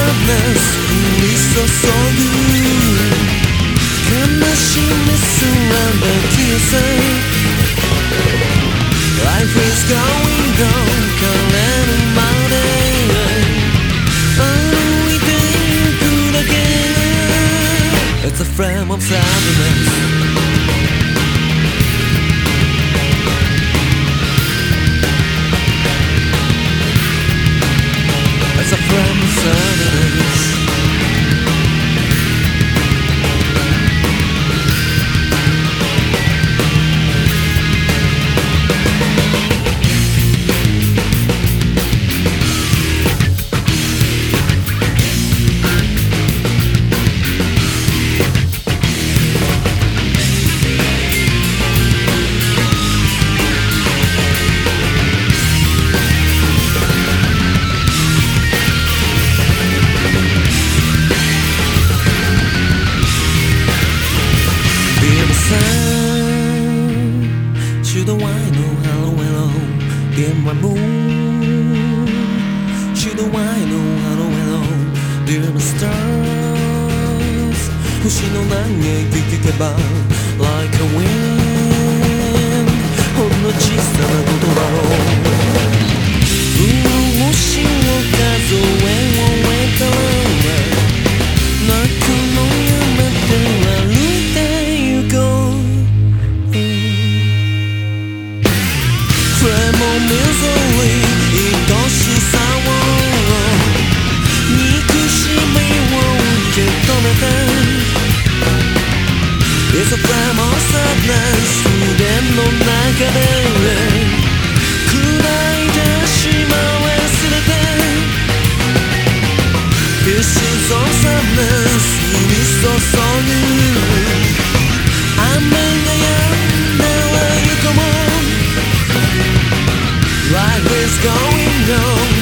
sadness 降り注ぐ悲しみすらも消えせ Life is going on 枯れるまで歩いてゆくだけ It's a frame of sadness It's a frame of sadness To the wine, oh hello, hello, dear my moon. To the wine, oh hello, hello, dear my stars. 星の嘆き聞けば Like a wind ほんの小さなことだろう星を数え終えたら泣くのやめて歩いてゆこうMisery 愛しさを憎しみを受け止めて It's a flame of sadness 腕の中で砕いてしまえすべて This is all sadness 降り注ぐ雨が止んだら行こうLife is going on